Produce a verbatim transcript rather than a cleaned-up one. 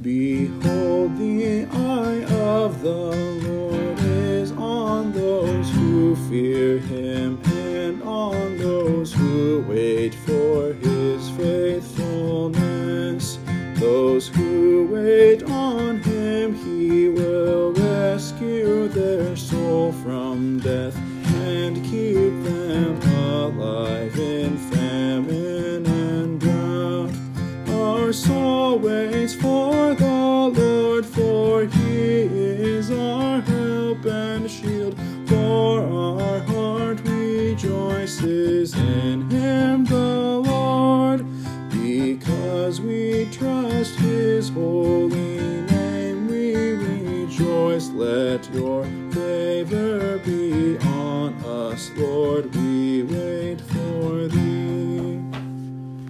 Behold, the eye of the Lord is on those who fear him, and on those who wait for his faithfulness. Those who wait on him, he will rescue their soul from death, and keep them alive in famine and drought. Our soul waits for the Lord, for he is our help and shield. For our heart rejoices in him, the Lord, because we trust his holy name. We rejoice. Let your favor be on us, Lord. We